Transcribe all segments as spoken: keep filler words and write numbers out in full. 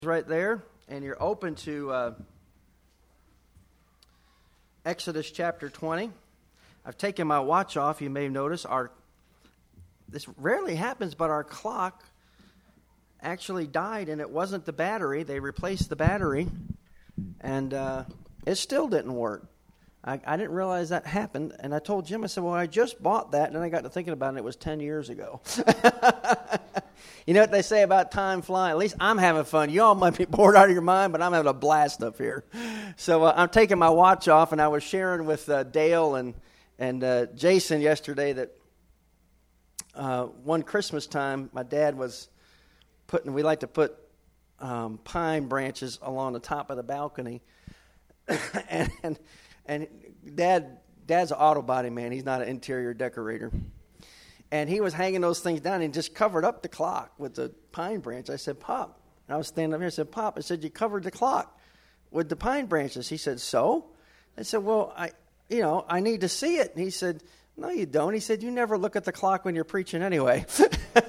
Right there, and you're open to uh, Exodus chapter twenty. I've taken my watch off. You may notice our this rarely happens, but our clock actually died, and it wasn't the battery. They replaced the battery, and uh, it still didn't work. I, I didn't realize that happened, and I told Jim, I said, well, I just bought that, and then I got to thinking about it, and it was ten years ago. You know what they say about time flying? At least I'm having fun. You all might be bored out of your mind, but I'm having a blast up here. So uh, I'm taking my watch off, and I was sharing with uh, Dale and, and uh, Jason yesterday that uh, one Christmas time, my dad was putting, we like to put um, pine branches along the top of the balcony, and, and And Dad, Dad's an auto body man. He's not an interior decorator. And he was hanging those things down and just covered up the clock with the pine branch. I said, Pop. And I was standing up here. I said, Pop, I said, you covered the clock with the pine branches. He said, so? I said, well, I, you know, I need to see it. And he said, no, you don't. He said, you never look at the clock when you're preaching anyway. So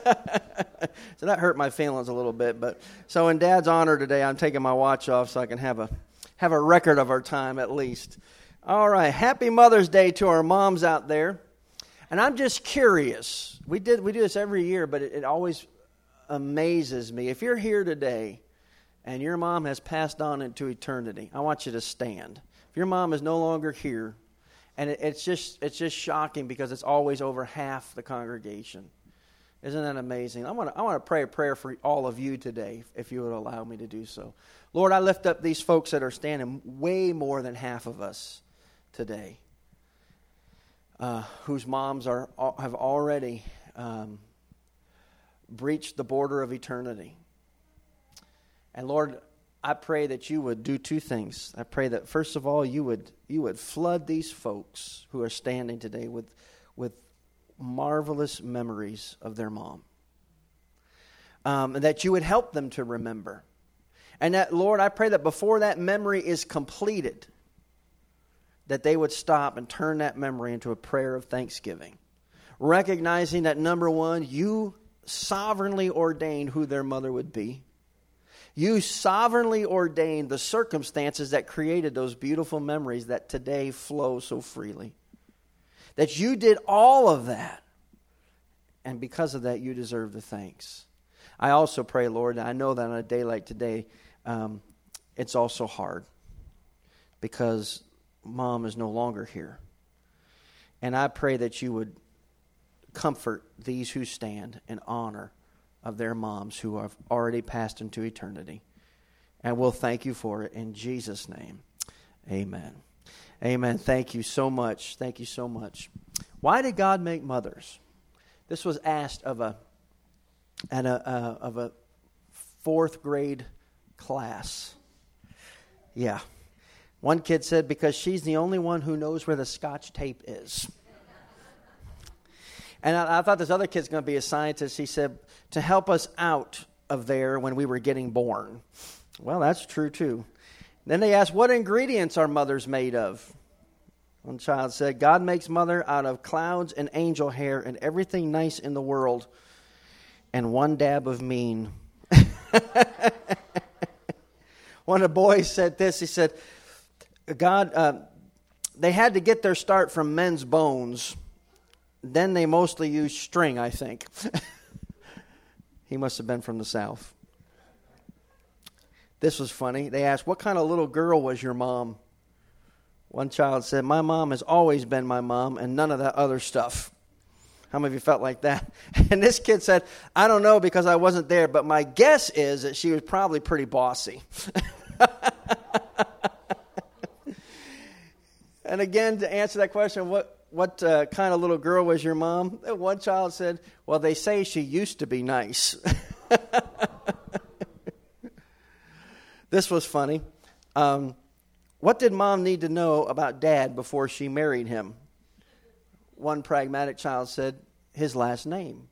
that hurt my feelings a little bit. But so in Dad's honor today, I'm taking my watch off so I can have a have a record of our time at least. All right, happy Mother's Day to our moms out there. And I'm just curious. We did we do this every year, but it, it always amazes me. If you're here today and your mom has passed on into eternity, I want you to stand. If your mom is no longer here, and it, it's just it's just shocking because it's always over half the congregation. Isn't that amazing? I want to I want to pray a prayer for all of you today, if you would allow me to do so. Lord, I lift up these folks that are standing, way more than half of us today, uh, whose moms are have already um, breached the border of eternity. And Lord, I pray that you would do two things. I pray that first of all, you would you would flood these folks who are standing today with with marvelous memories of their mom, um, and that you would help them to remember. And that, Lord, I pray that before that memory is completed, that they would stop and turn that memory into a prayer of thanksgiving, recognizing that, number one, you sovereignly ordained who their mother would be. You sovereignly ordained the circumstances that created those beautiful memories that today flow so freely. That you did all of that, and because of that, you deserve the thanks. I also pray, Lord, I know that on a day like today, um, it's also hard because Mom is no longer here. And I pray that you would comfort these who stand in honor of their moms who have already passed into eternity. And we'll thank you for it in Jesus' name. Amen. Amen. Thank you so much. Thank you so much. Why did God make mothers? This was asked of a, at a uh, of a fourth grade class. Yeah. One kid said, because she's the only one who knows where the Scotch tape is. And I, I thought this other kid's going to be a scientist. He said, to help us out of there when we were getting born. Well, that's true too. Then they asked, what ingredients are mothers made of? One child said, God makes mother out of clouds and angel hair and everything nice in the world and one dab of mean. One of the boys said this. He said, God, uh, they had to get their start from men's bones. Then they mostly used string, I think. He must have been from the South. This was funny. They asked, what kind of little girl was your mom? One child said, my mom has always been my mom and none of that other stuff. How many of you felt like that? And this kid said, I don't know because I wasn't there, but my guess is that she was probably pretty bossy. And again, to answer that question, what, what uh, kind of little girl was your mom? One child said, well, they say she used to be nice. This was funny. Um, what did mom need to know about dad before she married him? One pragmatic child said, his last name.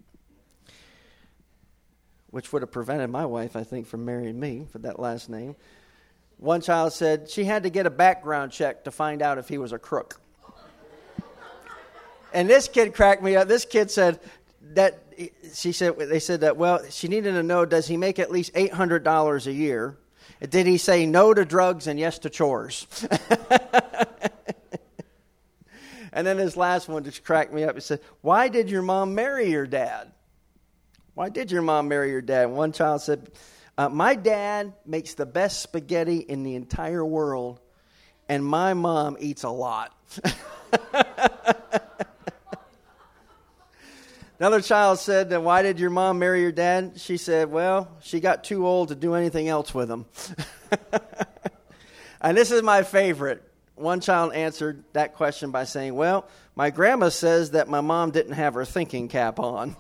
Which would have prevented my wife, I think, from marrying me for that last name. One child said she had to get a background check to find out if he was a crook. And this kid cracked me up. This kid said that she said, they said that, well, she needed to know, does he make at least eight hundred dollars a year? Did he say no to drugs and yes to chores? And then his last one just cracked me up. He said, why did your mom marry your dad? Why did your mom marry your dad? One child said, uh, my dad makes the best spaghetti in the entire world, and my mom eats a lot. Another child said, why did your mom marry your dad? She said, well, she got too old to do anything else with him. And this is my favorite. One child answered that question by saying, well, my grandma says that my mom didn't have her thinking cap on.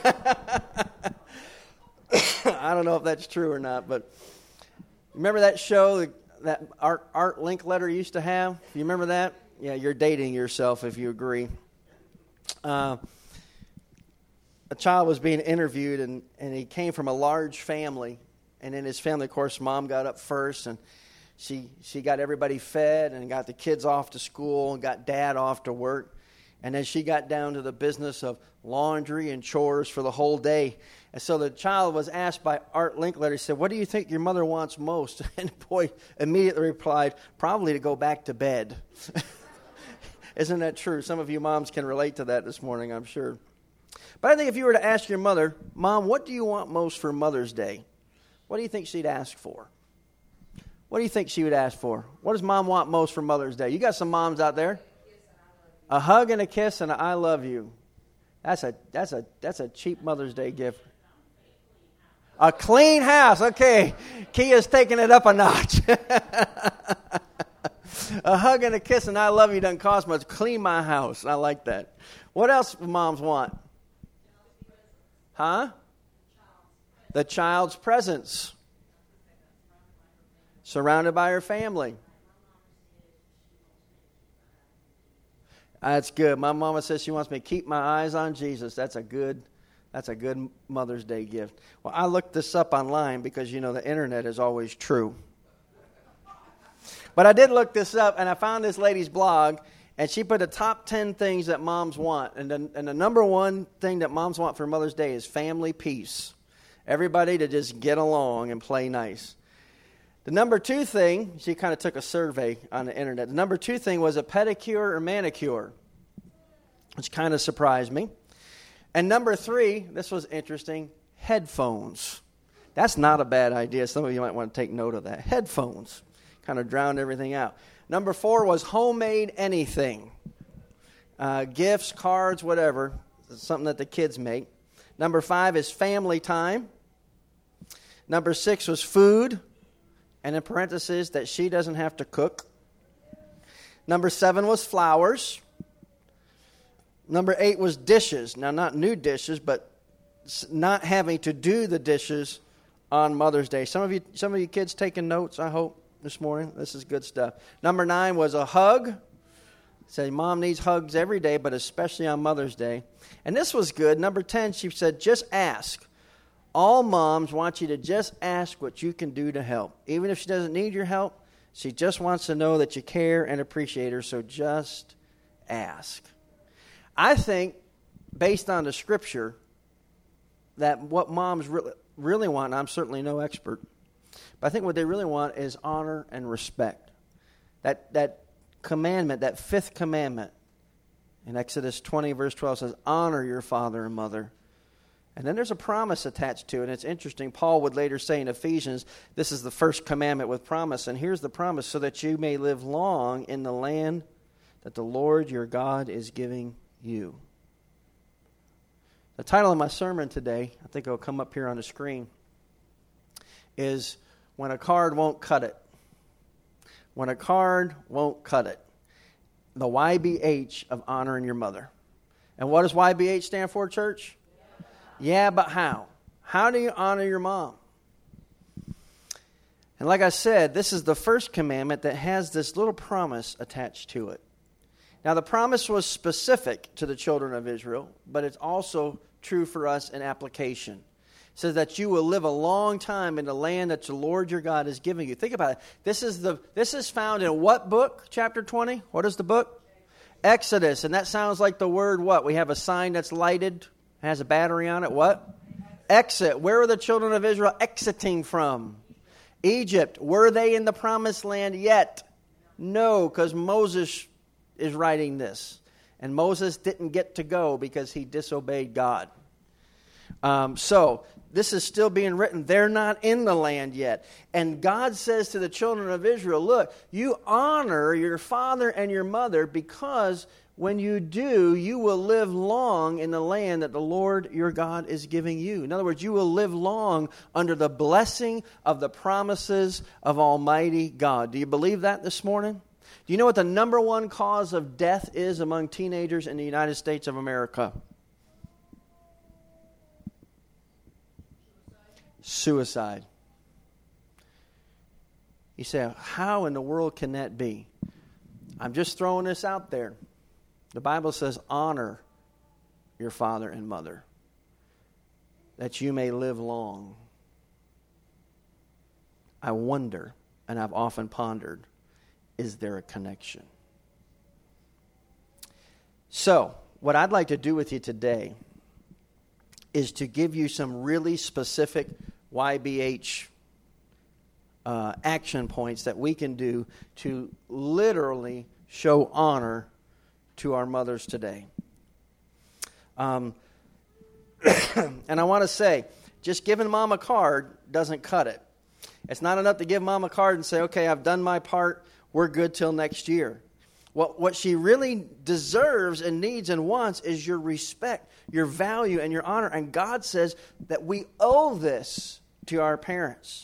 I don't know if that's true or not, but remember that show that Art, Art Linkletter used to have? You remember that? Yeah, you're dating yourself if you agree. Uh, a child was being interviewed, and, and he came from a large family. And in his family, of course, mom got up first, and She she got everybody fed and got the kids off to school and got dad off to work. And then she got down to the business of laundry and chores for the whole day. And so the child was asked by Art Linkletter, he said, what do you think your mother wants most? And the boy immediately replied, probably to go back to bed. Isn't that true? Some of you moms can relate to that this morning, I'm sure. But I think if you were to ask your mother, Mom, what do you want most for Mother's Day? What do you think she'd ask for? What do you think she would ask for? What does Mom want most for Mother's Day? You got some moms out there. A hug and a kiss and a I love you. That's a that's a that's a cheap Mother's Day gift. A clean house. Okay. Kia's taking it up a notch. A hug and a kiss and I love you doesn't cost much. Clean my house. I like that. What else do moms want? Huh? The child's presence. Surrounded by her family. That's good. My mama says she wants me to keep my eyes on Jesus. That's a good, that's a good Mother's Day gift. Well, I looked this up online because, you know, the internet is always true. But I did look this up, and I found this lady's blog, and she put the top ten things that moms want. And the, and the number one thing that moms want for Mother's Day is family peace. Everybody to just get along and play nice. The number two thing, she kind of took a survey on the internet. The number two thing was a pedicure or manicure, which kind of surprised me. And number three, this was interesting, headphones. That's not a bad idea. Some of you might want to take note of that. Headphones kind of drowned everything out. Number four was homemade anything. Uh, gifts, cards, whatever. Something that the kids make. Number five is family time. Number six was food. And in parentheses, that she doesn't have to cook. Number seven was flowers. Number eight was dishes. Now, not new dishes, but not having to do the dishes on Mother's Day. Some of you, some of you kids taking notes, I hope, this morning. This is good stuff. Number nine was a hug. Said mom needs hugs every day, but especially on Mother's Day. And this was good. Number ten, she said, just ask. All moms want you to just ask what you can do to help. Even if she doesn't need your help, she just wants to know that you care and appreciate her, so just ask. I think, based on the Scripture, that what moms really, really want, and I'm certainly no expert, but I think what they really want is honor and respect. That, that commandment, that fifth commandment in Exodus twenty, verse twelve says, honor your father and mother. And then there's a promise attached to it. And it's interesting. Paul would later say in Ephesians, this is the first commandment with promise. And here's the promise, so that you may live long in the land that the Lord your God is giving you. The title of my sermon today, I think it'll come up here on the screen, is When a Card Won't Cut It. When a card won't cut it. The Y B H of honoring your mother. And what does Y B H stand for, church? Yeah, but how? How do you honor your mom? And like I said, this is the first commandment that has this little promise attached to it. Now, the promise was specific to the children of Israel, but it's also true for us in application. It says that you will live a long time in the land that the Lord your God is giving you. Think about it. This is the this is found in what book? Chapter twenty? What is the book? Exodus. And that sounds like the word what? We have a sign that's lighted It has a battery on it. What? Exit. Where are the children of Israel exiting from? Egypt. Were they in the promised land yet? No, because Moses is writing this. And Moses didn't get to go because he disobeyed God. Um, so, this is still being written. They're not in the land yet. And God says to the children of Israel, look, you honor your father and your mother because when you do, you will live long in the land that the Lord your God is giving you. In other words, you will live long under the blessing of the promises of Almighty God. Do you believe that this morning? Do you know what the number one cause of death is among teenagers in the United States of America? Suicide. You say, how in the world can that be? I'm just throwing this out there. The Bible says, honor your father and mother, that you may live long. I wonder, and I've often pondered, is there a connection? So, what I'd like to do with you today is to give you some really specific Y B H uh, action points that we can do to literally show honor to our mothers today. Um, and I want to say, just giving mom a card doesn't cut it. It's not enough to give mom a card and say, okay, I've done my part, we're good till next year. What, what she really deserves and needs and wants is your respect, your value, and your honor. And God says that we owe this to our parents.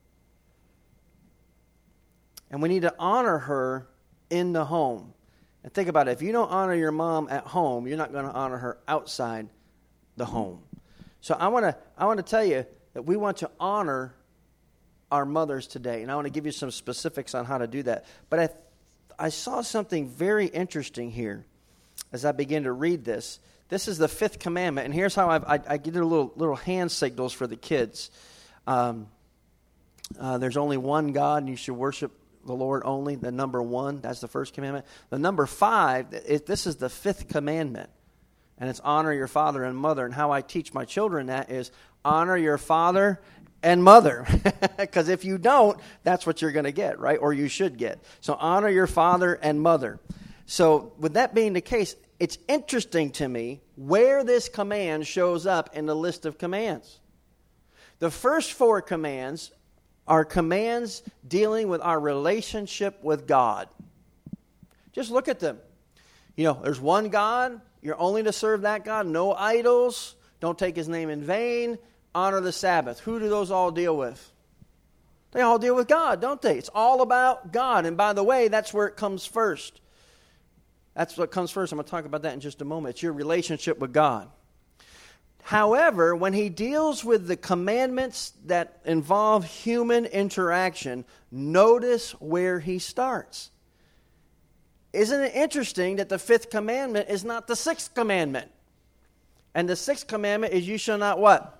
And we need to honor her in the home. And think about it. If you don't honor your mom at home, you're not going to honor her outside the home. So I want to I want to tell you that we want to honor our mothers today. And I want to give you some specifics on how to do that. But I I saw something very interesting here as I began to read this. This is the fifth commandment, and here's how I've, I I get a little little hand signals for the kids. Um, uh, there's only one God, and you should worship the Lord only. The number one, that's the first commandment. The number five, it, this is the fifth commandment, and it's honor your father and mother. And how I teach my children that is honor your father and mother, because if you don't, that's what you're going to get, right? Or you should get. So honor your father and mother. So with that being the case, it's interesting to me where this command shows up in the list of commands. The first four commands are commands dealing with our relationship with God. Just look at them. You know, there's one God. You're only to serve that God. No idols. Don't take his name in vain. Honor the Sabbath. Who do those all deal with? They all deal with God, don't they? It's all about God. And by the way, that's where it comes first. That's what comes first. I'm going to talk about that in just a moment. It's your relationship with God. However, when he deals with the commandments that involve human interaction, notice where he starts. Isn't it interesting that the fifth commandment is not the sixth commandment? And the sixth commandment is you shall not what?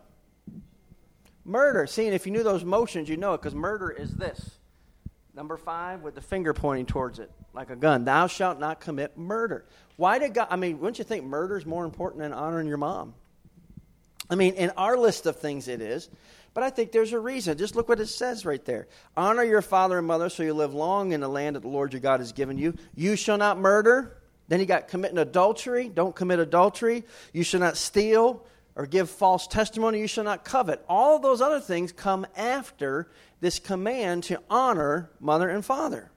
Murder. See, and if you knew those motions, you know it, because murder is this. Number five, with the finger pointing towards it, like a gun. Thou shalt not commit murder. Why did God, I mean, wouldn't you think murder is more important than honoring your mom? I mean, in our list of things it is, but I think there's a reason. Just look what it says right there. Honor your father and mother so you live long in the land that the Lord your God has given you. You shall not murder. Then you got committing adultery. Don't commit adultery. You shall not steal or give false testimony. You shall not covet. All of those other things come after this command to honor mother and father.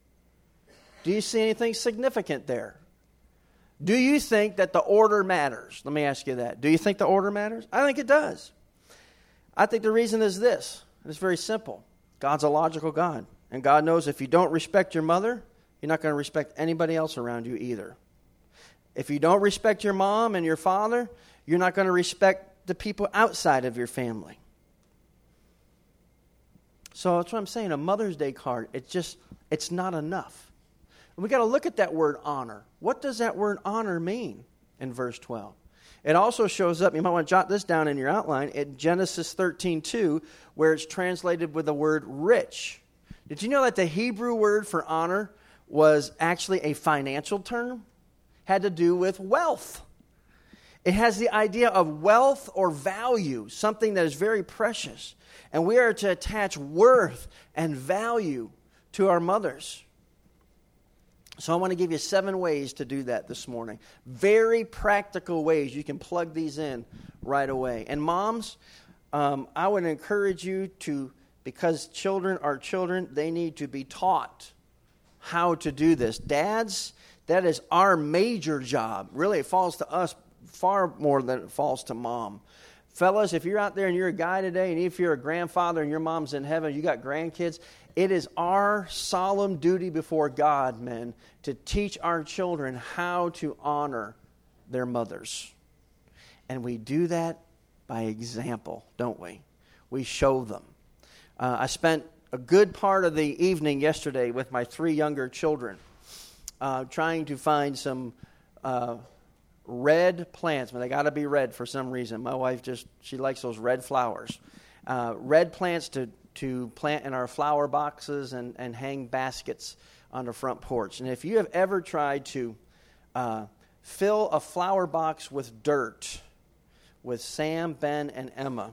Do you see anything significant there? Do you think that the order matters? Let me ask you that. Do you think the order matters? I think it does. I think the reason is this. It's very simple. God's a logical God. And God knows if you don't respect your mother, you're not going to respect anybody else around you either. If you don't respect your mom and your father, you're not going to respect the people outside of your family. So that's what I'm saying. A Mother's Day card, it's just, it's not enough. We got to look at that word honor. What does that word honor mean in verse twelve? It also shows up, you might want to jot this down in your outline, in Genesis thirteen two, where it's translated with the word rich. Did you know that the Hebrew word for honor was actually a financial term? Had to do with wealth. It has the idea of wealth or value, something that is very precious. And we are to attach worth and value to our mothers. So I want to give you seven ways to do that this morning. Very practical ways. You can plug these in right away. And moms, um, I would encourage you to, because children are children, they need to be taught how to do this. Dads, that is our major job. Really, it falls to us far more than it falls to mom. Fellas, if you're out there and you're a guy today, and if you're a grandfather and your mom's in heaven, you got grandkids, it is our solemn duty before God, men, to teach our children how to honor their mothers. And we do that by example, don't we? We show them. Uh, I spent a good part of the evening yesterday with my three younger children uh, trying to find some uh, red plants. But they got to be red for some reason. My wife just, she likes those red flowers. Uh, red plants to to plant in our flower boxes and, and hang baskets on the front porch. And if you have ever tried to uh, fill a flower box with dirt with Sam, Ben, and Emma,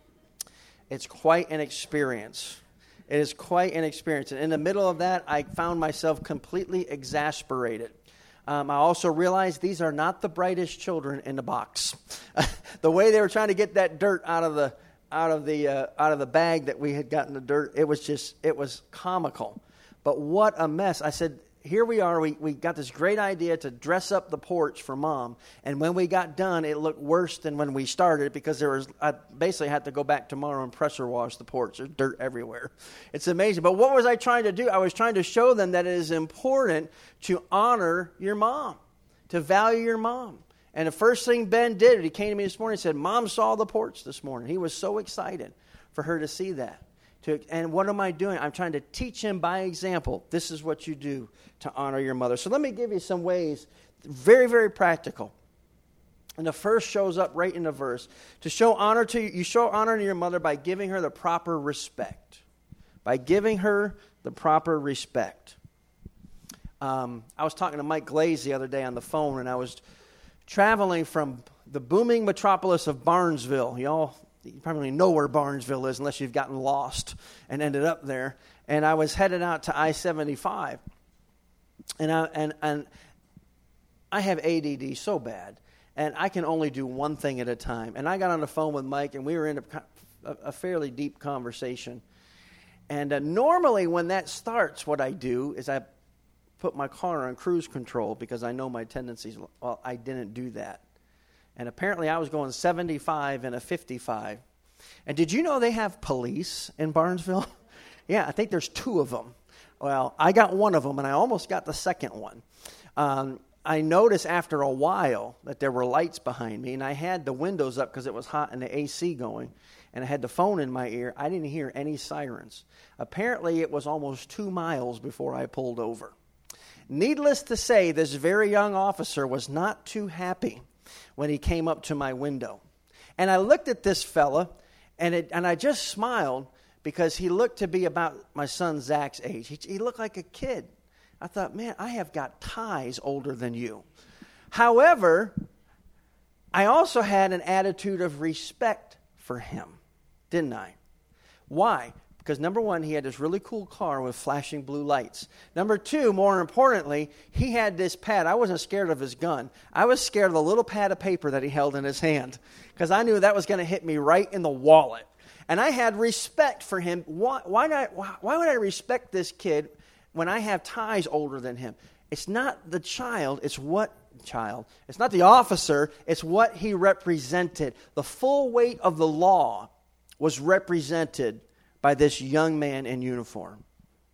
it's quite an experience. It is quite an experience. And in the middle of that, I found myself completely exasperated. Um, I also realized these are not the brightest children in the box. The way they were trying to get that dirt out of the out of the uh, out of the bag that we had gotten the dirt, it was just, it was comical. But what a mess. I said, here we are, we, we got this great idea to dress up the porch for Mom, and when we got done, it looked worse than when we started, because there was, I basically had to go back tomorrow and pressure wash the porch. There's dirt everywhere. It's amazing. But what was I trying to do? I was trying to show them that it is important to honor your mom, to value your mom. And the first thing Ben did, he came to me this morning and said, Mom saw the porch this morning. He was so excited for her to see that. To, and what am I doing? I'm trying to teach him by example. This is what you do to honor your mother. So let me give you some ways, very, very practical. And the first shows up right in the verse. To show honor to you, you show honor to your mother by giving her the proper respect. By giving her the proper respect. Um, I was talking to Mike Glaze the other day on the phone, and I was traveling from the booming metropolis of Barnesville. Y'all, you probably know where Barnesville is unless you've gotten lost and ended up there. And I was headed out to I seventy-five. And I, and, and I have A D D so bad, and I can only do one thing at a time. And I got on the phone with Mike, and we were in a, a, a fairly deep conversation. And uh, normally when that starts, what I do is I put my car on cruise control because I know my tendencies. Well, I didn't do that. And apparently I was going seventy-five in a fifty-five. And did you know they have police in Barnesville? Yeah, I think there's two of them. Well, I got one of them, and I almost got the second one. Um, I noticed after a while that there were lights behind me, and I had the windows up because it was hot and the A C going, and I had the phone in my ear. I didn't hear any sirens. Apparently it was almost two miles before I pulled over. Needless to say, this very young officer was not too happy when he came up to my window. And I looked at this fella, and it, and I just smiled because he looked to be about my son Zach's age. He, he looked like a kid. I thought, man, I have got ties older than you. However, I also had an attitude of respect for him, didn't I? Why? Because number one, he had this really cool car with flashing blue lights. Number two, more importantly, he had this pad. I wasn't scared of his gun. I was scared of the little pad of paper that he held in his hand, because I knew that was going to hit me right in the wallet. And I had respect for him. Why, why, not, why, why would I respect this kid when I have ties older than him? It's not the child, it's what child. It's not the officer, it's what he represented. The full weight of the law was represented by this young man in uniform.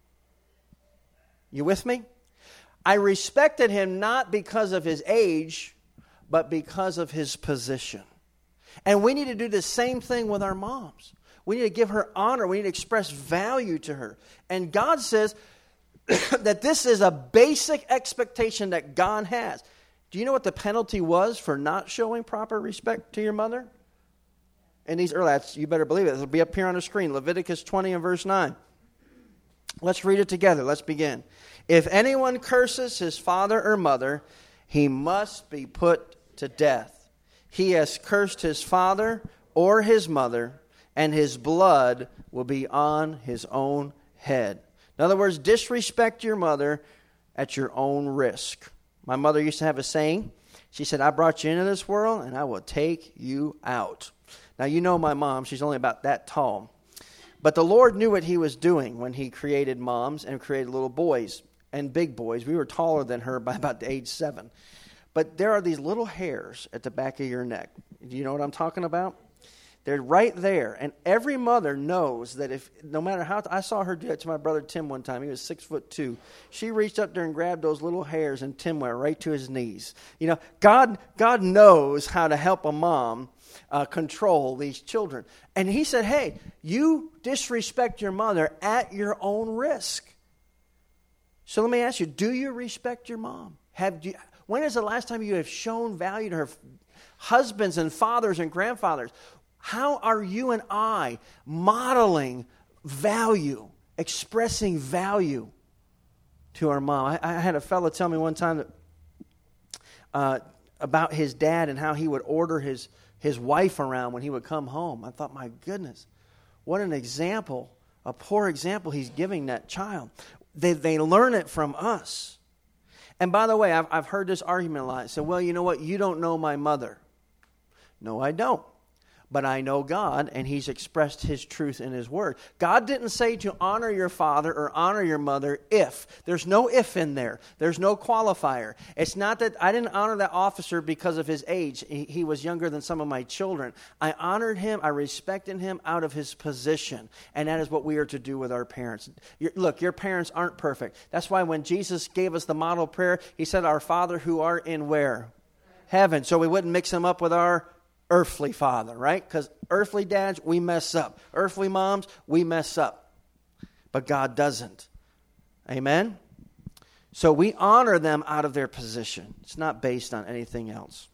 You with me? I respected him not because of his age, but because of his position. And we need to do the same thing with our moms. We need to give her honor. We need to express value to her. And God says that this is a basic expectation that God has. Do you know what the penalty was for not showing proper respect to your mother? And these early, you better believe it. It'll be up here on the screen. Leviticus twenty and verse nine. Let's read it together. Let's begin. If anyone curses his father or mother, he must be put to death. he has cursed his father or his mother, and his blood will be on his own head. In other words, disrespect your mother at your own risk. My mother used to have a saying. She said, I brought you into this world, and I will take you out. Now, you know my mom. She's only about that tall. But the Lord knew what he was doing when he created moms and created little boys and big boys. We were taller than her by about the age seven. But there are these little hairs at the back of your neck. Do you know what I'm talking about? They're right there. And every mother knows that if, no matter how, I saw her do it to my brother Tim one time. He was six foot two. She reached up there and grabbed those little hairs, and Tim went right to his knees. You know, God, God knows how to help a mom uh, control these children. And he said, hey, you disrespect your mother at your own risk. So let me ask you, do you respect your mom? Have you, when is the last time you have shown value to her? Husbands and fathers and grandfathers, how are you and I modeling value, expressing value to our mom? I, I had a fellow tell me one time that, uh, about his dad and how he would order his, his wife around when he would come home. I thought, my goodness, what an example, a poor example he's giving that child. They, they learn it from us. And by the way, I've, I've heard this argument a lot. I said, well, you know what? You don't know my mother. No, I don't. But I know God, and he's expressed his truth in his word. God didn't say to honor your father or honor your mother if. There's no if in there. There's no qualifier. It's not that I didn't honor that officer because of his age. He, he was younger than some of my children. I honored him. I respected him out of his position. And that is what we are to do with our parents. You're, look, your parents aren't perfect. That's why when Jesus gave us the model prayer, he said, our Father who art in where? Heaven. So we wouldn't mix him up with our earthly father, right? Because earthly dads, we mess up. Earthly moms, we mess up. But God doesn't. Amen? So we honor them out of their position. It's not based on anything else.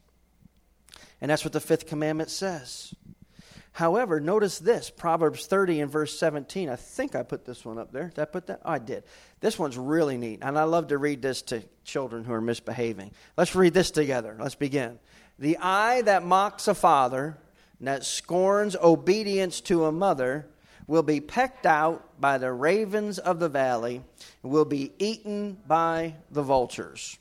And that's what the fifth commandment says. However, notice this, Proverbs thirty and verse seventeen. I think I put this one up there. Did I put that? Oh, I did. This one's really neat. And I love to read this to children who are misbehaving. Let's read this together. Let's begin. The eye that mocks a father, and that scorns obedience to a mother, will be pecked out by the ravens of the valley, and will be eaten by the vultures.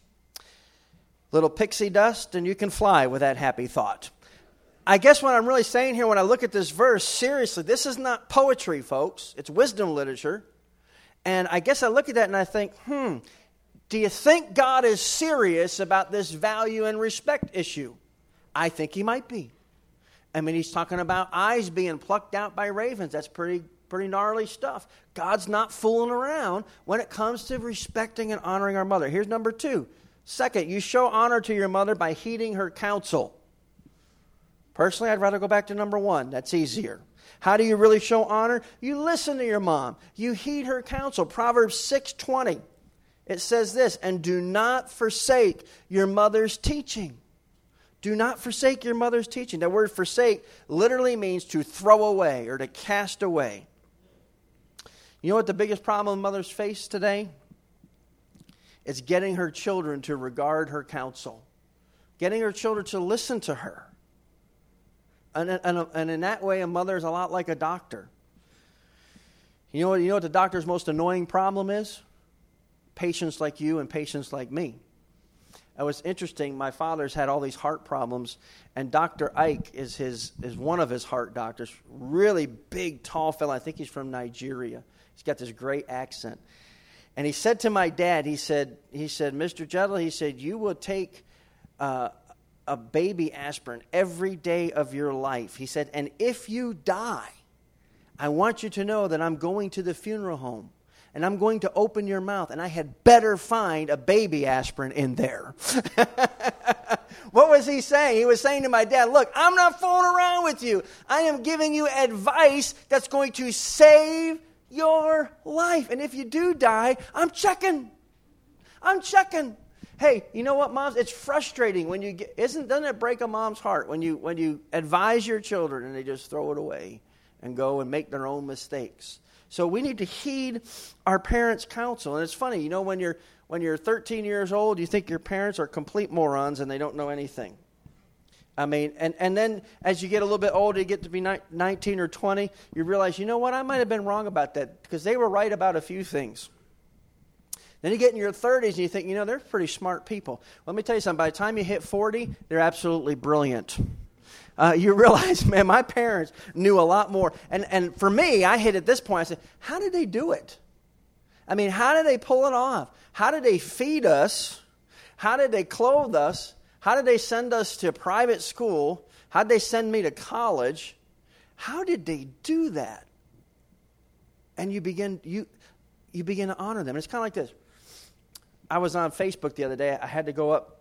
Little pixie dust, and you can fly with that happy thought. I guess what I'm really saying here when I look at this verse, seriously, this is not poetry, folks. It's wisdom literature. And I guess I look at that and I think, hmm, do you think God is serious about this value and respect issue? I think he might be. I mean, he's talking about eyes being plucked out by ravens. That's pretty pretty gnarly stuff. God's not fooling around when it comes to respecting and honoring our mother. Here's number two. Second, you show honor to your mother by heeding her counsel. Personally, I'd rather go back to number one. That's easier. How do you really show honor? You listen to your mom. You heed her counsel. Proverbs six twenty. It says this, and do not forsake your mother's teaching. Do not forsake your mother's teaching. That word forsake literally means to throw away or to cast away. You know what the biggest problem mothers face today? It's getting her children to regard her counsel. Getting her children to listen to her. And, and, and in that way, a mother is a lot like a doctor. You know what, you know what the doctor's most annoying problem is? Patients like you and patients like me. It was interesting. My father's had all these heart problems, and Doctor Ike is his is one of his heart doctors. Really big, tall fella. I think he's from Nigeria. He's got this great accent. And he said to my dad, he said, he said, Mister Jettle, he said, you will take uh, a baby aspirin every day of your life. He said, and if you die, I want you to know that I'm going to the funeral home. And I'm going to open your mouth, and I had better find a baby aspirin in there. What was he saying? He was saying to my dad, look, I'm not fooling around with you. I am giving you advice that's going to save your life. And if you do die, I'm checking. I'm checking. Hey, you know what, moms? It's frustrating when you get, isn't, doesn't it break a mom's heart when you, when you advise your children and they just throw it away and go and make their own mistakes? So we need to heed our parents' counsel. And it's funny, you know, when you're when you're thirteen years old, you think your parents are complete morons and they don't know anything. I mean, and, and then as you get a little bit older, you get to be nineteen or twenty, you realize, you know what, I might have been wrong about that because they were right about a few things. Then you get in your thirties and you think, you know, they're pretty smart people. Let me tell you something. By the time you hit forty, they're absolutely brilliant. Uh, you realize, man, my parents knew a lot more. And, and for me, I hit at this point, I said, how did they do it? I mean, how did they pull it off? How did they feed us? How did they clothe us? How did they send us to private school? How did they send me to college? How did they do that? And you begin you you begin to honor them. It's kind of like this. I was on Facebook the other day. I had to go up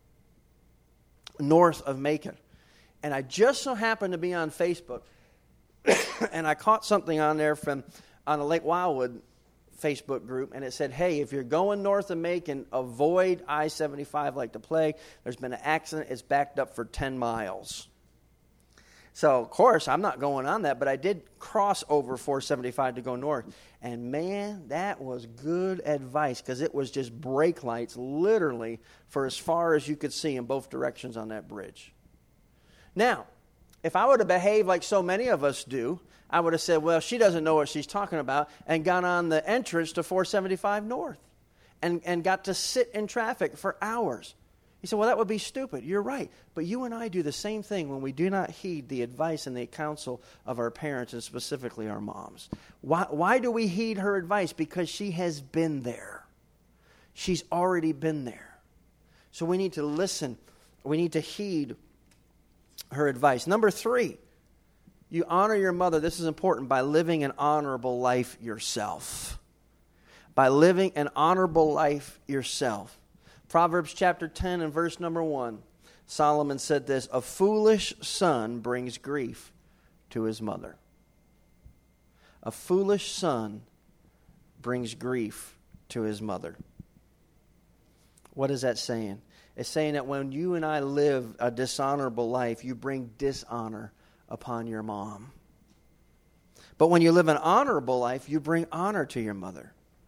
north of Macon. And I just so happened to be on Facebook. And I caught something on there from on the Lake Wildwood Facebook group, and it said, hey, if you're going north of Macon, avoid I seventy-five like the plague. There's been an accident. It's backed up for ten miles. So, of course, I'm not going on that, but I did cross over four seventy-five to go north. And, man, that was good advice because it was just brake lights literally for as far as you could see in both directions on that bridge. Now, if I would have behaved like so many of us do, I would have said, well, she doesn't know what she's talking about, and got on the entrance to four seventy-five North and, and got to sit in traffic for hours. He said, well, that would be stupid. You're right. But you and I do the same thing when we do not heed the advice and the counsel of our parents, and specifically our moms. Why, why do we heed her advice? Because she has been there. She's already been there. So we need to listen. We need to heed her advice. Number three, you honor your mother, this is important, by living an honorable life yourself. By living an honorable life yourself. Proverbs chapter ten and verse number one, Solomon said this, a foolish son brings grief to his mother. A foolish son brings grief to his mother. What is that saying? It's saying that when you and I live a dishonorable life, you bring dishonor upon your mom. But when you live an honorable life, you bring honor to your mother.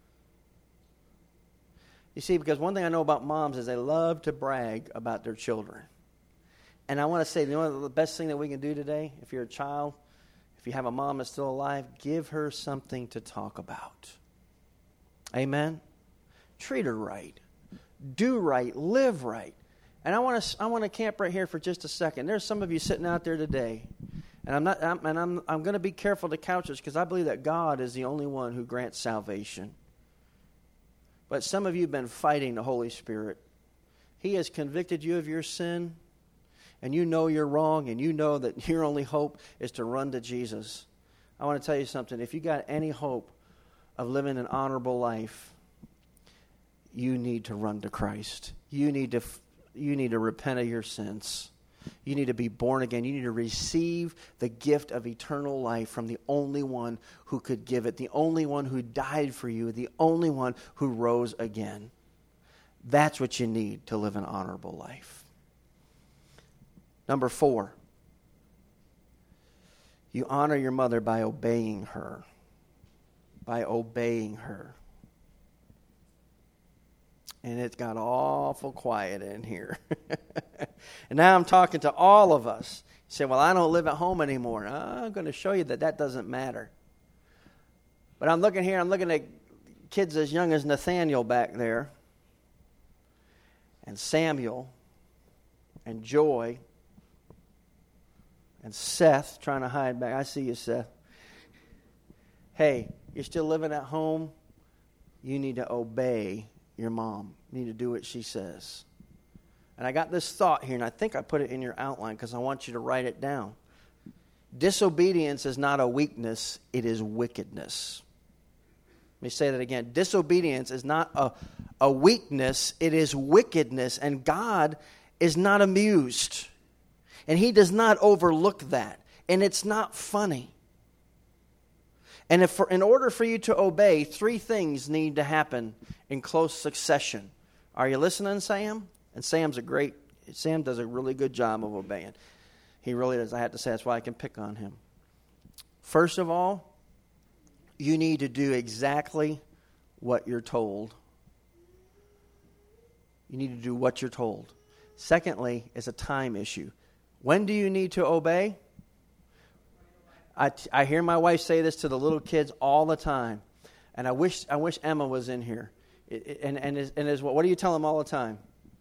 You see, because one thing I know about moms is they love to brag about their children. And I want to say, you know, the best thing that we can do today, if you're a child, if you have a mom that's still alive, give her something to talk about. Amen? Treat her right. Do right. Live right. And I want to I want to camp right here for just a second. There's some of you sitting out there today, and I'm not I'm, and I'm I'm going to be careful to couch this because I believe that God is the only one who grants salvation. But some of you have been fighting the Holy Spirit. He has convicted you of your sin, and you know you're wrong, and you know that your only hope is to run to Jesus. I want to tell you something. If you got any hope of living an honorable life, you need to run to Christ. You need to you need to repent of your sins. You need to be born again. You need to receive the gift of eternal life from the only one who could give it, the only one who died for you, the only one who rose again. That's what you need to live an honorable life. Number four, you honor your mother by obeying her. By obeying her. And it got awful quiet in here. And now I'm talking to all of us. You say, well, I don't live at home anymore. I'm going to show you that that doesn't matter. But I'm looking here, I'm looking at kids as young as Nathaniel back there. And Samuel. And Joy. And Seth trying to hide back. I see you, Seth. Hey, you're still living at home? You need to obey your mom. You need to do what she says. And I got this thought here, and I think I put it in your outline because I want you to write it down. Disobedience is not a weakness, it is wickedness. Let me say that again. Disobedience is not a, a weakness, it is wickedness. And God is not amused. And He does not overlook that. And it's not funny. And if for, in order for you to obey, three things need to happen in close succession. Are you listening, Sam? And Sam's a great, Sam does a really good job of obeying. He really does. I have to say, that's why I can pick on him. First of all, you need to do exactly what you're told. You need to do what you're told. Secondly, it's a time issue. When do you need to obey? I, I hear my wife say this to the little kids all the time. And I wish I wish Emma was in here. It, it, and and is, and is what, what do you tell them all the time?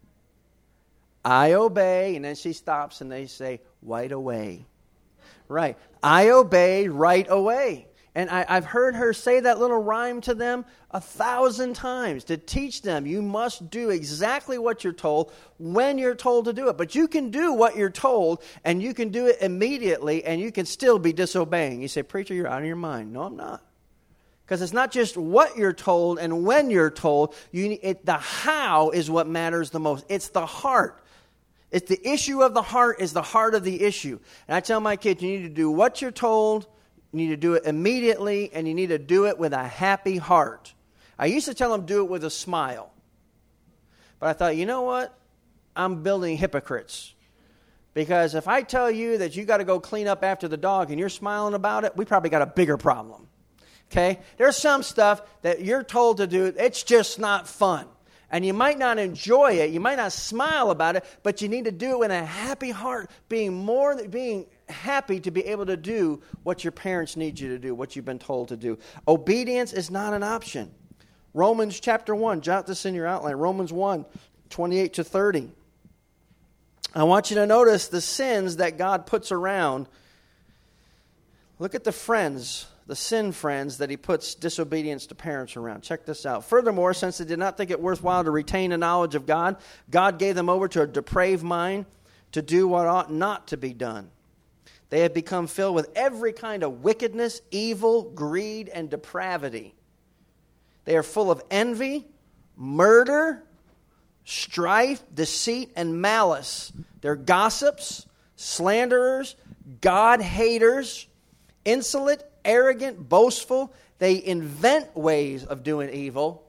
I obey, and then she stops and they say, right away. Right. I obey right away. And I, I've heard her say that little rhyme to them a thousand times to teach them you must do exactly what you're told when you're told to do it. But you can do what you're told, and you can do it immediately, and you can still be disobeying. You say, preacher, you're out of your mind. No, I'm not. Because it's not just what you're told and when you're told. You, it, the how is what matters the most. It's the heart. It's the issue of the heart is the heart of the issue. And I tell my kids, you need to do what you're told. You need to do it immediately, and you need to do it with a happy heart. I used to tell them do it with a smile. But I thought, you know what? I'm building hypocrites. Because if I tell you that you got to go clean up after the dog and you're smiling about it, we probably got a bigger problem. Okay? There's some stuff that you're told to do. It's just not fun. And you might not enjoy it. You might not smile about it, but you need to do it with a happy heart, being more being happy to be able to do what your parents need you to do, what you've been told to do. Obedience is not an option. Romans chapter one, jot this in your outline. Romans one, twenty-eight to thirty. I want you to notice the sins that God puts around. Look at the friends, the sin friends that he puts disobedience to parents around. Check this out. Furthermore, since they did not think it worthwhile to retain the knowledge of God, God gave them over to a depraved mind to do what ought not to be done. They have become filled with every kind of wickedness, evil, greed, and depravity. They are full of envy, murder, strife, deceit, and malice. They're gossips, slanderers, God-haters, insolent, arrogant, boastful. They invent ways of doing evil.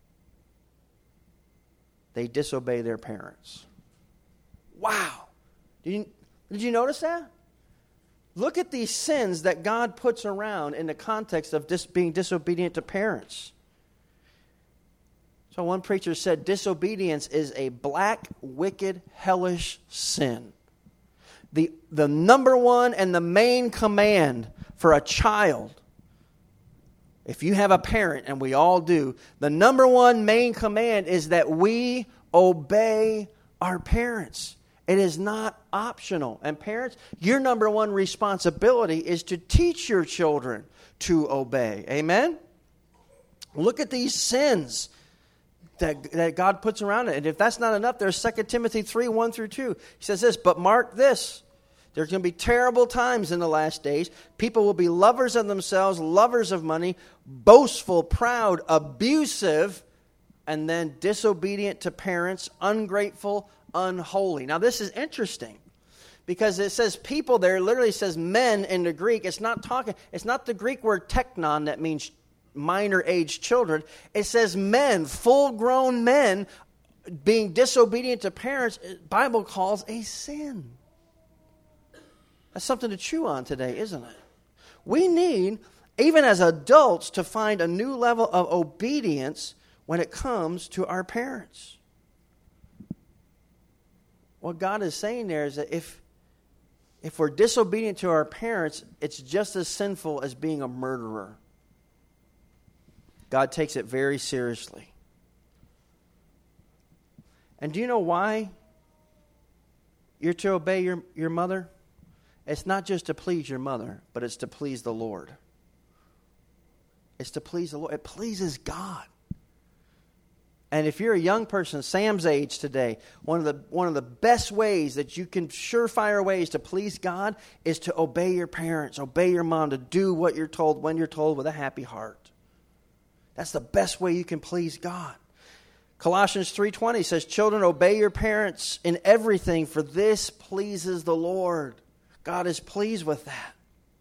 They disobey their parents. Wow. Did you, did you notice that? Look at these sins that God puts around in the context of dis- being disobedient to parents. So one preacher said, disobedience is a black, wicked, hellish sin. The, the number one and the main command for a child, if you have a parent, and we all do, the number one main command is that we obey our parents. It is not optional. And parents, your number one responsibility is to teach your children to obey. Amen? Look at these sins that, that God puts around it. And if that's not enough, there's Second Timothy three, one through two. He says this, but mark this. There's going to be terrible times in the last days. People will be lovers of themselves, lovers of money, boastful, proud, abusive, and then disobedient to parents, ungrateful, unholy. Now, this is interesting because it says people there, it literally says men in the Greek. It's not talking, it's not the Greek word teknon that means minor age children. It says men, full-grown men being disobedient to parents, the Bible calls a sin. That's something to chew on today, isn't it? We need, even as adults, to find a new level of obedience when it comes to our parents. What God is saying there is that if, if we're disobedient to our parents, it's just as sinful as being a murderer. God takes it very seriously. And do you know why you're to obey your, your mother? It's not just to please your mother, but it's to please the Lord. It's to please the Lord. It pleases God. And if you're a young person, Sam's age today, one of the one of the best ways that you can, surefire ways to please God is to obey your parents, obey your mom, to do what you're told when you're told with a happy heart. That's the best way you can please God. Colossians three twenty says, children, obey your parents in everything, for this pleases the Lord. God is pleased with that.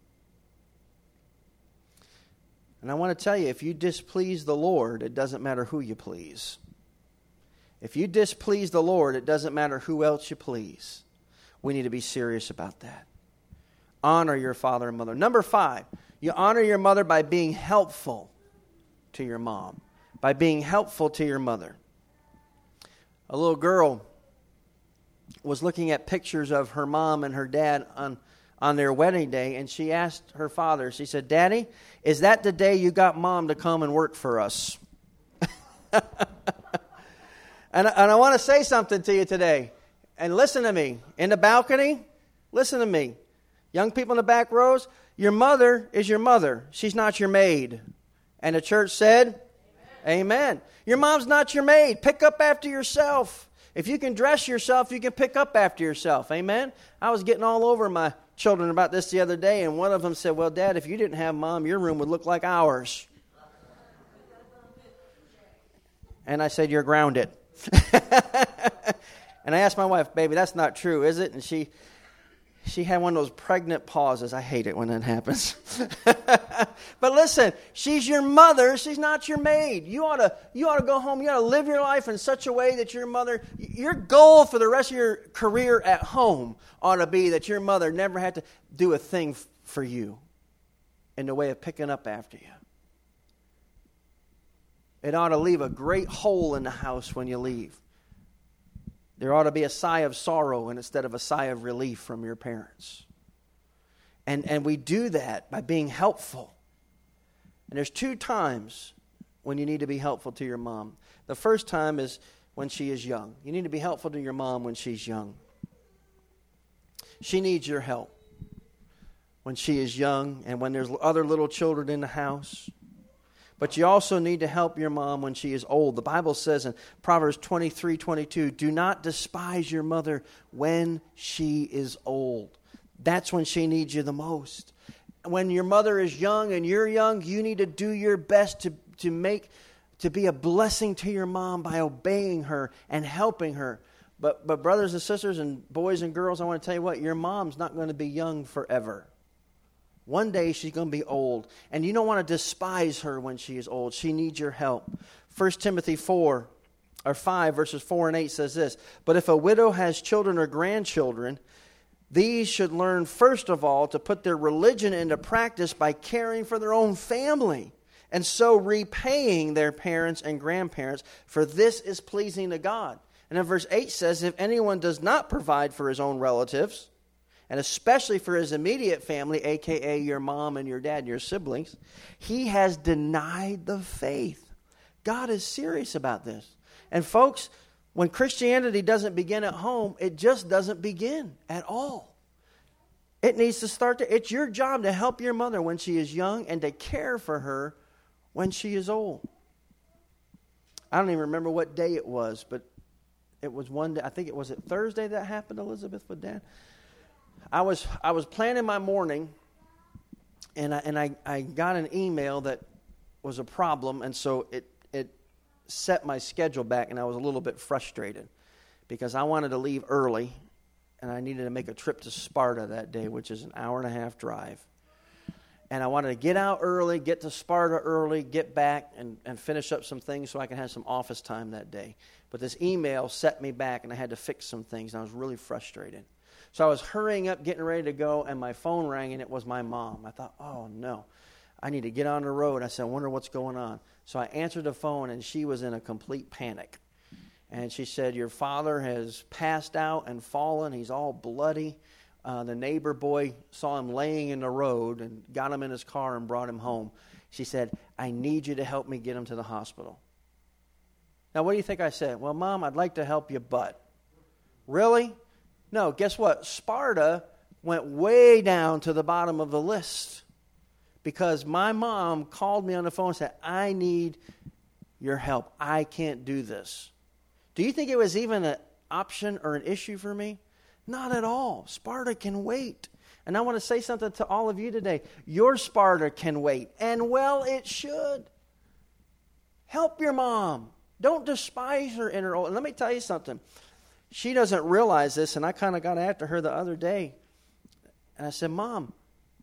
And I want to tell you, if you displease the Lord, it doesn't matter who you please. If you displease the Lord, it doesn't matter who else you please. We need to be serious about that. Honor your father and mother. Number five, you honor your mother by being helpful to your mom, by being helpful to your mother. A little girl was looking at pictures of her mom and her dad on, on their wedding day, and she asked her father, she said, Daddy, is that the day you got Mom to come and work for us? and, and I want to say something to you today. And listen to me. In the balcony, listen to me. Young people in the back rows, your mother is your mother. She's not your maid. And the church said, Amen. Amen. Your mom's not your maid. Pick up after yourself. If you can dress yourself, you can pick up after yourself. Amen. I was getting all over my children about this the other day, and one of them said, well, Dad, if you didn't have Mom, your room would look like ours. And I said, you're grounded. And I asked my wife, baby, that's not true, is it? And she she had one of those pregnant pauses. I hate it when that happens. But listen, she's your mother. She's not your maid. You ought to you ought to go home. You ought to live your life in such a way that your mother, your goal for the rest of your career at home ought to be that your mother never had to do a thing f- for you in the way of picking up after you. It ought to leave a great hole in the house when you leave. There ought to be a sigh of sorrow and instead of a sigh of relief from your parents. And and we do that by being helpful. And there's two times when you need to be helpful to your mom. The first time is when she is young. You need to be helpful to your mom when she's young. She needs your help when she is young and when there's other little children in the house. But you also need to help your mom when she is old. The Bible says in Proverbs twenty-three twenty-two, do not despise your mother when she is old. That's when she needs you the most. When your mother is young and you're young, you need to do your best to, to make, to be a blessing to your mom by obeying her and helping her. But, but brothers and sisters and boys and girls, I want to tell you what, your mom's not going to be young forever. One day she's going to be old, and you don't want to despise her when she is old. She needs your help. First Timothy four or five verses four and eight says this, but if a widow has children or grandchildren, these should learn first of all to put their religion into practice by caring for their own family, and so repaying their parents and grandparents, for this is pleasing to God. And then verse eight says, if anyone does not provide for his own relatives, and especially for his immediate family, a k a your mom and your dad and your siblings, he has denied the faith. God is serious about this. And folks, when Christianity doesn't begin at home, it just doesn't begin at all. It needs to start to, it's your job to help your mother when she is young and to care for her when she is old. I don't even remember what day it was, but it was one day, I think it was it Thursday that happened, Elizabeth, with Dad? I was I was planning my morning, and I and I, I got an email that was a problem, and so it it set my schedule back, and I was a little bit frustrated because I wanted to leave early, and I needed to make a trip to Sparta that day, which is an hour and a half drive. And I wanted to get out early, get to Sparta early, get back, and, and finish up some things so I can have some office time that day. But this email set me back, and I had to fix some things, and I was really frustrated. So I was hurrying up, getting ready to go, and my phone rang, and it was my mom. I thought, oh, no, I need to get on the road. I said, I wonder what's going on. So I answered the phone, and she was in a complete panic. And she said, your father has passed out and fallen. He's all bloody. Uh, the neighbor boy saw him laying in the road and got him in his car and brought him home. She said, I need you to help me get him to the hospital. Now, what do you think I said? Well, Mom, I'd like to help you, but. Really? No, guess what? Sparta went way down to the bottom of the list because my mom called me on the phone and said, I need your help. I can't do this. Do you think it was even an option or an issue for me? Not at all. Sparta can wait. And I want to say something to all of you today. Your Sparta can wait, and well, it should. Help your mom. Don't despise her in her old. And let me tell you something. She doesn't realize this, and I kind of got after her the other day. And I said, Mom,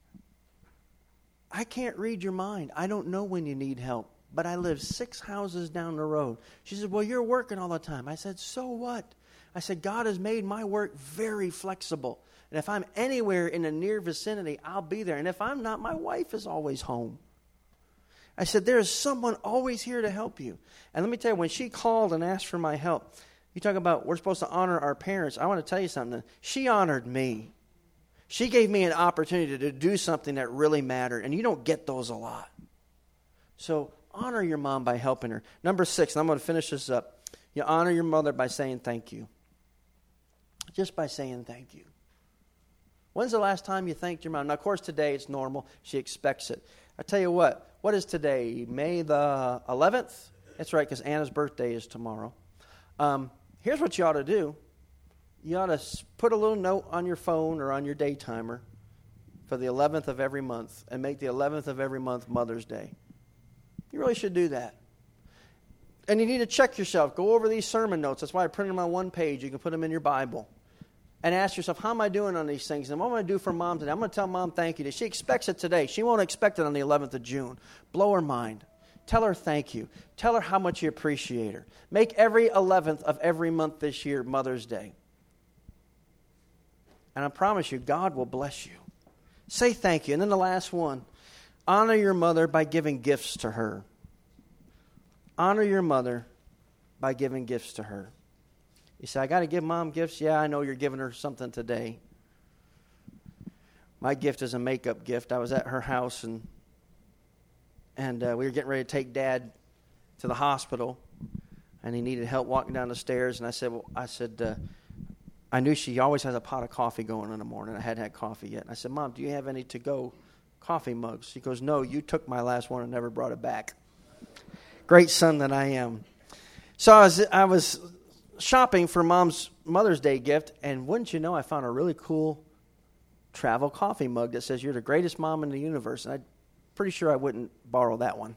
I can't read your mind. I don't know when you need help, but I live six houses down the road. She said, well, you're working all the time. I said, so what? I said, God has made my work very flexible. And if I'm anywhere in the near vicinity, I'll be there. And if I'm not, my wife is always home. I said, there is someone always here to help you. And let me tell you, when she called and asked for my help, You talk about we're supposed to honor our parents. I want to tell you something. She honored me. She gave me an opportunity to do something that really mattered, and you don't get those a lot. So honor your mom by helping her. Number six, and I'm going to finish this up. You honor your mother by saying thank you. Just by saying thank you. When's the last time you thanked your mom? Now, of course, today it's normal. She expects it. I tell you what, what is today? May the eleventh? That's right, because Anna's birthday is tomorrow. Um, here's what you ought to do. You ought to put a little note on your phone or on your day timer for the eleventh of every month and make the eleventh of every month Mother's Day. You really should do that. And you need to check yourself. Go over these sermon notes. That's why I printed them on one page. You can put them in your Bible. And ask yourself, how am I doing on these things? And what am I going to do for Mom today? I'm going to tell Mom thank you today. She expects it today. She won't expect it on the eleventh of June. Blow her mind. Tell her thank you. Tell her how much you appreciate her. Make every eleventh of every month this year Mother's Day. And I promise you, God will bless you. Say thank you. And then the last one, honor your mother by giving gifts to her. Honor your mother by giving gifts to her. You say, I got to give Mom gifts? Yeah, I know you're giving her something today. My gift is a makeup gift. I was at her house, and and uh, we were getting ready to take Dad to the hospital, and he needed help walking down the stairs. And I said, well, I said, uh, I knew she always has a pot of coffee going in the morning. I hadn't had coffee yet. And I said, Mom, do you have any to-go coffee mugs? She goes, no, you took my last one and never brought it back. Great son that I am. So I was, I was shopping for Mom's Mother's Day gift, and wouldn't you know, I found a really cool travel coffee mug that says, you're the greatest mom in the universe. And I'm pretty sure I wouldn't borrow that one.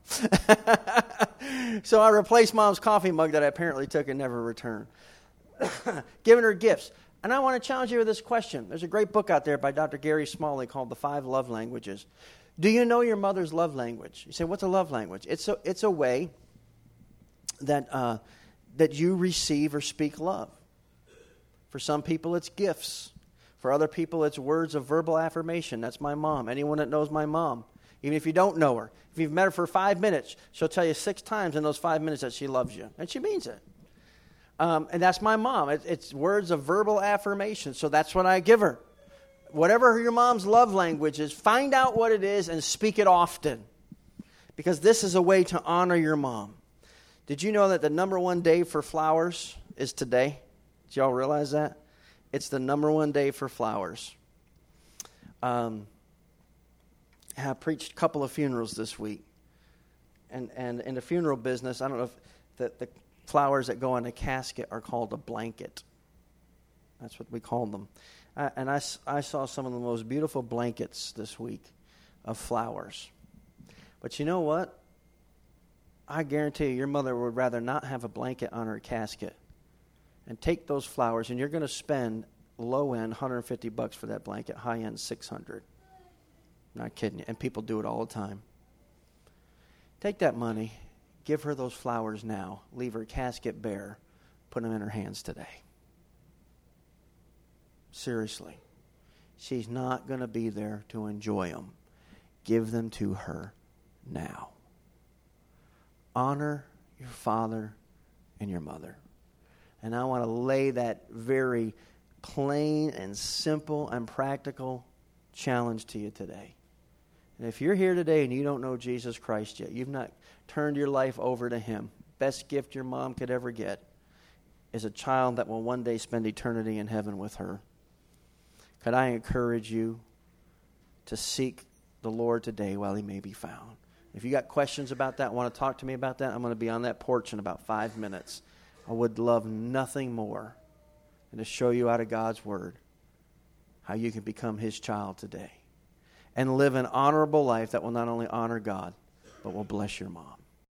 So I replaced Mom's coffee mug that I apparently took and never returned. Giving her gifts. And I want to challenge you with this question. There's a great book out there by Doctor Gary Smalley called The Five Love Languages. Do you know your mother's love language? You say, what's a love language? It's a, it's a way that uh, that you receive or speak love. For some people, it's gifts. For other people, it's words of verbal affirmation. That's my mom. Anyone that knows my mom, even if you don't know her, if you've met her for five minutes, she'll tell you six times in those five minutes that she loves you. And she means it. Um, and that's my mom. It, it's words of verbal affirmation. So that's what I give her. Whatever your mom's love language is, find out what it is and speak it often. Because this is a way to honor your mom. Did you know that the number one day for flowers is today? Did y'all realize that? It's the number one day for flowers. Um, I preached a couple of funerals this week. And, and in the funeral business, I don't know if the, the flowers that go in a casket are called a blanket. That's what we call them. Uh, and I, I saw some of the most beautiful blankets this week of flowers. But you know what? I guarantee you your mother would rather not have a blanket on her casket and take those flowers, and you're going to spend low-end one hundred fifty bucks for that blanket, high-end six hundred. Not kidding you. And people do it all the time. Take that money, give her those flowers now, leave her casket bare, put them in her hands today. Seriously. She's not going to be there to enjoy them. Give them to her now. Honor your father and your mother. And I want to lay that very plain and simple and practical challenge to you today. And if you're here today and you don't know Jesus Christ yet, you've not turned your life over to Him, best gift your mom could ever get is a child that will one day spend eternity in heaven with her. Could I encourage you to seek the Lord today while He may be found? If you got questions about that, want to talk to me about that, I'm going to be on that porch in about five minutes. I would love nothing more than to show you out of God's Word how you can become His child today and live an honorable life that will not only honor God, but will bless your mom.